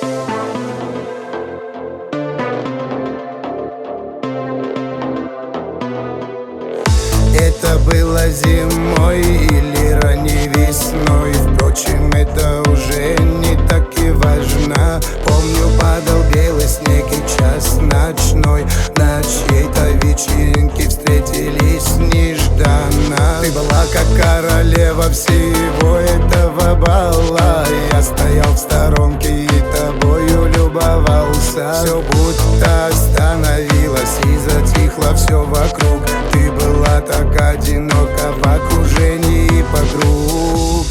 Это было зимой или ранней весной, впрочем, это уже не так и важно. Помню, падал белый снег и час ночной, на чьей-то вечеринке встретились нежданно. Ты была как королева всего этого бала, я стоял в сторонке и тобою любовался. Все будто остановилось и затихло все вокруг. Ты была так одинока в окружении подруг.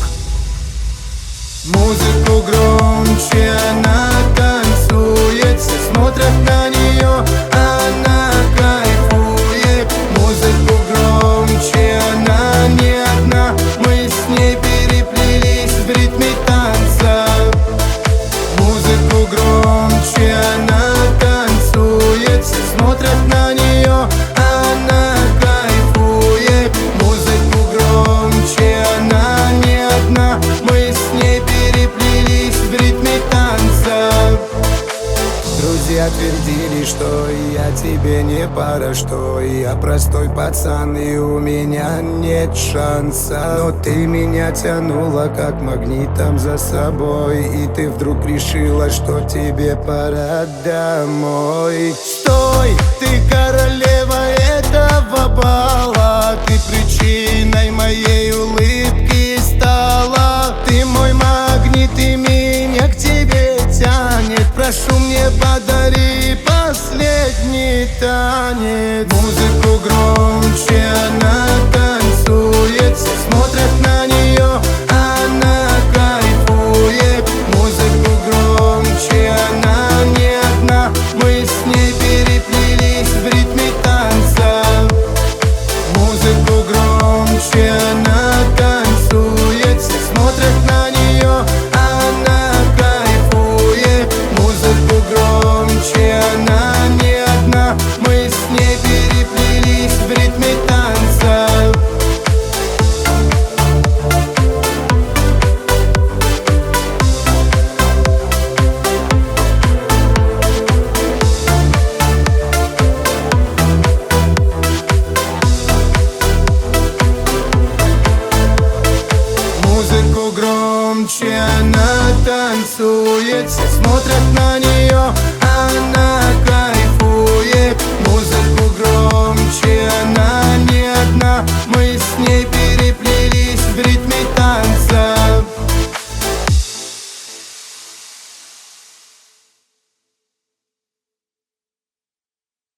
Музыку громче, она танцует, все смотрят на нее, она кайфует. Музыку громче, она не одна, мы с ней переплелись в ритме танца. Музыку громче, она танцует, все смотрят на нее, она кайфует. Музыку громче, она не одна, мы с ней переплелись в ритме танца. Друзья твердили, что я тебе не пара, что я простой пацан и у меня нет шанса. Но ты меня тянула как магнитом за собой, и ты вдруг решила, что тебе пора домой. Стой, ты королева этого бала, ты причиной моей улыбки стала. Ты мой магнит и меня к тебе тянет, прошу, мне подари последний танец. Музыку громче, она танцует, все смотрят на нее, она кайфует. Музыку громче, она не одна, мы с ней переплелись в ритме танца. Музыку громче, она танцует, все смотрят на нее, она кайфует. Музыку громче, она не одна, мы с ней переплелись в ритме танца. Музыку громче, она танцует, все смотрят на нее, она кайфует. Музыку громче, она не одна, мы с ней переплелись в ритме танца.